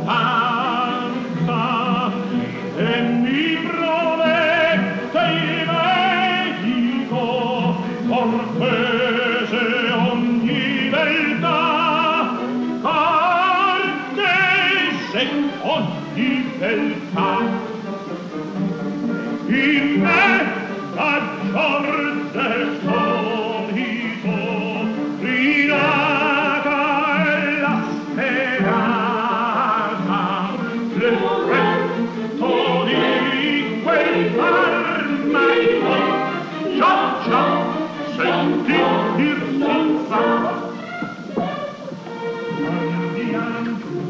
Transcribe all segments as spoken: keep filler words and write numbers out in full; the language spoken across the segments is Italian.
stanza e mi promette il medico cortese ogni beltà, cortese ogni beltà. In me aggiorne solito rinata è la sperata, l'effetto di quel farmaco già già sentir senza andiamo.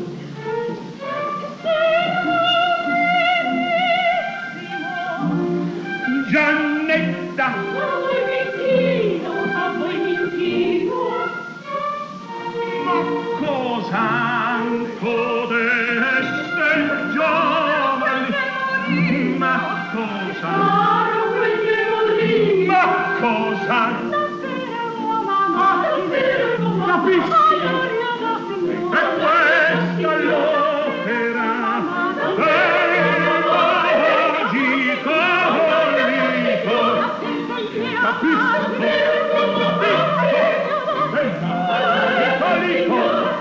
Giannetta! A voi mentino, a voi mentino. Ma cosa codeste giovani? Ma cosa? Ma cosa? Capisci? E questa è l'opera del magico Lito. Capisco? Capisco?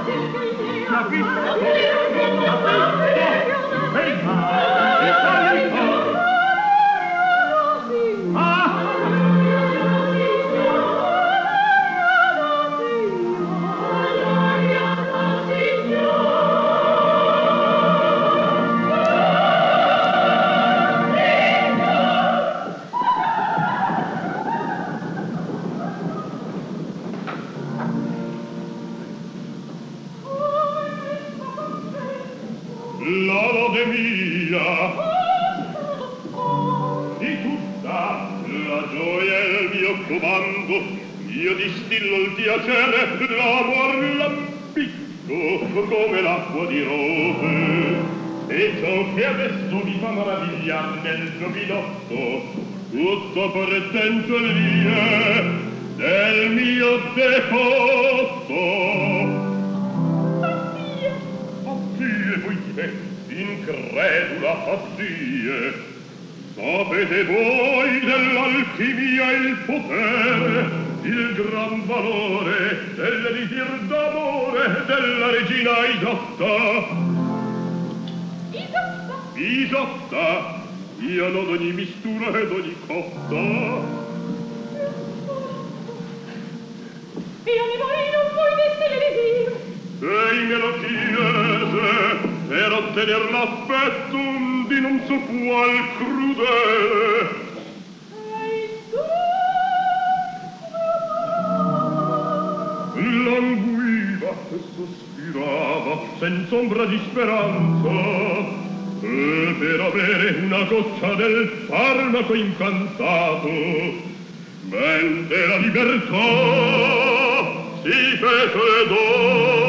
La lode mia di tutta la gioia è il mio comando, io distillo il piacere, l'amor l'appicco come l'acqua di rose, e ciò che adesso mi fa meravigliar nel giovinotto tutto pretendo il vie del mio deposto. Incredula fazie, sapete voi dell'alchimia il potere, il gran valore dell'elisir d'amore della regina Isotta. Isotta? Isotta, io non ogni mistura ed ogni cotta. Io mi vorrei non voi deste l'elisir. Ei me lo chiese per ottener l'affetto di non so qual crudele. Ei tu languiva e sospirava senza ombra di speranza, e per avere una goccia del farmaco incantato mente la libertà si fece dono.